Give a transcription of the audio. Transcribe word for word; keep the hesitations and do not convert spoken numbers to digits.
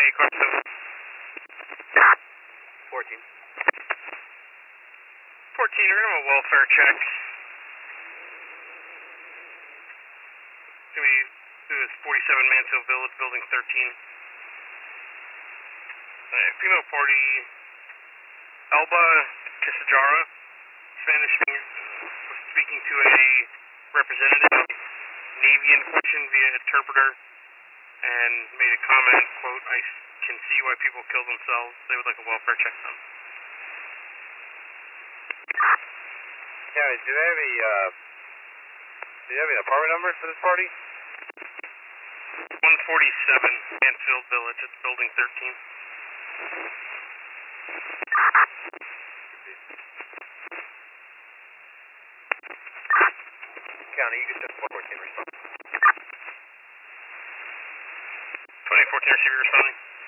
twenty-eight, car seven. fourteen. fourteen, we're going to have a welfare check. It's going to be this is forty-seven Mansfield Village, building thirteen. Right, female party, Elba Tisajara, Spanish speaker, was speaking to a representative, Navy in question via interpreter, and made a comment, quote, I can see why people kill themselves. They would like a welfare check done. County, do they have a, uh, do you have an apartment number for this party? one forty-seven Mansfield Village, it's building thirteen. County, you can send four fourteen response. twenty fourteen receiver responding.